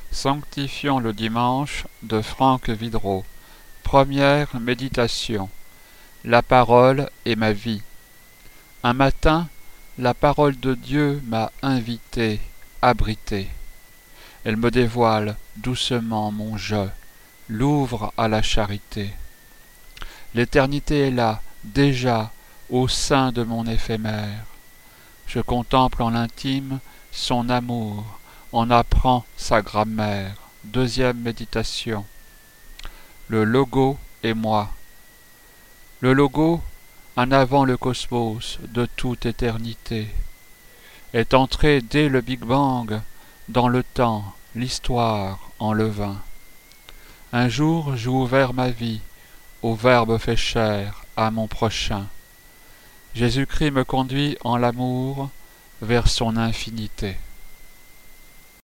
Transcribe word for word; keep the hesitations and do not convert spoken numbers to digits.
Sanctifions le dimanche de Franck Vidreau. Première méditation. La parole est ma vie. Un matin, la parole de Dieu m'a invité, abrité. Elle me dévoile doucement mon je, l'ouvre à la charité. L'éternité est là, déjà, au sein de mon éphémère. Je contemple en l'intime son amour, en apprends sa grammaire. Deuxième méditation. Le logo et moi. Le logo, en avant le cosmos de toute éternité, est entré dès le Big Bang dans le temps, l'histoire en levain. Un jour j'ai ouvert ma vie au Verbe fait chair, à mon prochain. Jésus-Christ me conduit en l'amour vers son infinité.